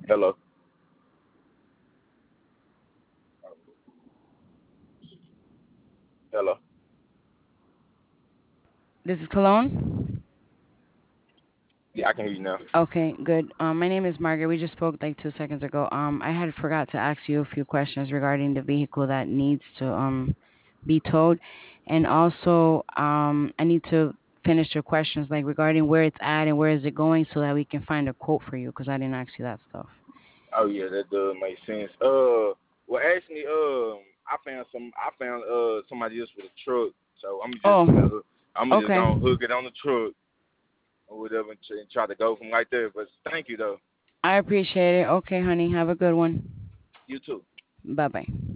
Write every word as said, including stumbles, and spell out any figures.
Hello. Hello. This is Cologne. Yeah, I can hear you now. Okay, good. Um, my name is Margaret. We just spoke like two seconds ago. Um, I had forgot to ask you a few questions regarding the vehicle that needs to um be towed, and also um I need to finish your questions like regarding where it's at and where is it going so that we can find a quote for you because I didn't ask you that stuff. Oh yeah, that does make sense. Uh, well actually, um, I found some. I found uh somebody else with a truck, so I'm just Oh, gonna I'm just okay. gonna hook it on the truck or whatever and try and try to go from right there. But thank you though. I appreciate it. Okay, honey. Have a good one. You too. Bye bye.